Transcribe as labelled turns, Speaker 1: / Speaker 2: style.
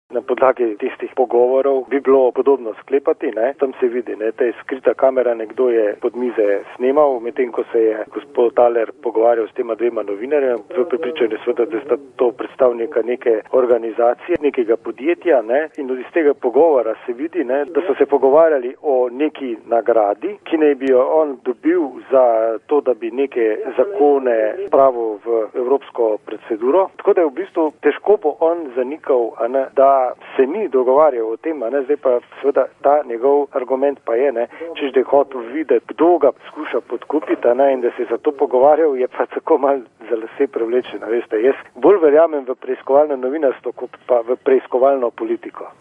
Speaker 1: Na podlagi tistih pogovorov bi bilo podobno sklepati, ne. Tam se vidi, ne, ta je skrita kamera, nekdo je pod mize snemal, medtem ko se je gospod Thaler pogovarjal s tema dvema novinarjem, v prepričanju seveda, da sta to predstavnika neke organizacije, nekega podjetja, ne. In iz tega pogovora se vidi, ne, da so se pogovarjali o neki nagradi, ki naj bi jo on dobil za to, da bi neke zakone spravil v evropsko proceduro. Tako da je v bistvu težko bo on zanikal, ne, da se ni dogovarjal o tem, ne, zdaj pa seveda ta njegov argument pa je, ne, češ da je hotel videti, kdo ga skuša podkupiti, ne, in da se je za to pogovarjal, je pa tako malo za lase prevlečeno, veste. Jaz bolj verjamem v preiskovalno novinarstvo, kot pa v preiskovalno politiko.